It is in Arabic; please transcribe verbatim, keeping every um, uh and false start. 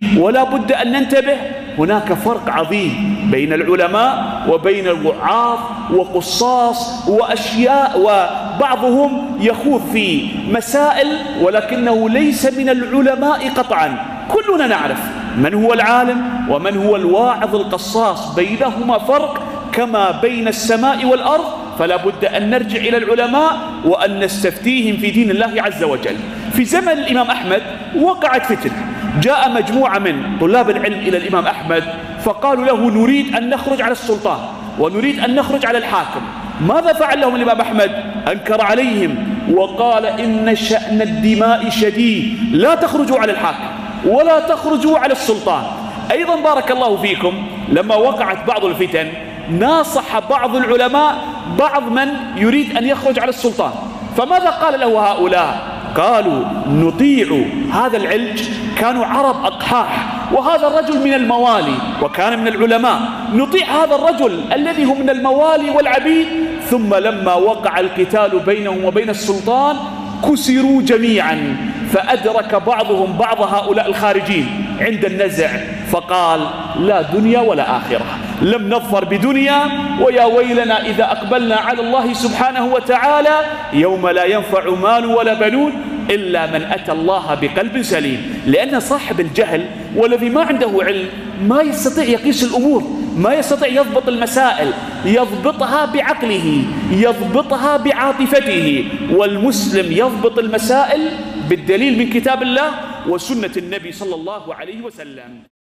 ولا بد أن ننتبه. هناك فرق عظيم بين العلماء وبين الوعاظ وقصاص وأشياء، وبعضهم يخوض في مسائل ولكنه ليس من العلماء قطعا. كلنا نعرف من هو العالم ومن هو الواعظ القصاص، بينهما فرق كما بين السماء والأرض. فلا بد أن نرجع إلى العلماء وأن نستفتيهم في دين الله عز وجل. في زمن الإمام أحمد وقعت فتنة، جاء مجموعة من طلاب العلم إلى الإمام أحمد فقالوا له نريد أن نخرج على السلطان ونريد أن نخرج على الحاكم. ماذا فعل لهم الإمام أحمد؟ أنكر عليهم وقال إن شأن الدماء شديد، لا تخرجوا على الحاكم ولا تخرجوا على السلطان. أيضا بارك الله فيكم، لما وقعت بعض الفتن ناصح بعض العلماء بعض من يريد أن يخرج على السلطان، فماذا قال له هؤلاء؟ قالوا نطيع هذا العلج، كانوا عرب أقحاح، وهذا الرجل من الموالي وكان من العلماء، نطيع هذا الرجل الذي هو من الموالي والعبيد. ثم لما وقع القتال بينهم وبين السلطان كسروا جميعا، فأدرك بعضهم بعض هؤلاء الخارجين عند النزع فقال لا دنيا ولا آخرة، لم نظفر بدنيا، ويا ويلنا إذا أقبلنا على الله سبحانه وتعالى يوم لا ينفع مال ولا بنون إلا من أتى الله بقلب سليم. لأن صاحب الجهل والذي ما عنده علم ما يستطيع يقيس الأمور، ما يستطيع يضبط المسائل، يضبطها بعقله، يضبطها بعاطفته. والمسلم يضبط المسائل بالدليل من كتاب الله وسنة النبي صلى الله عليه وسلم.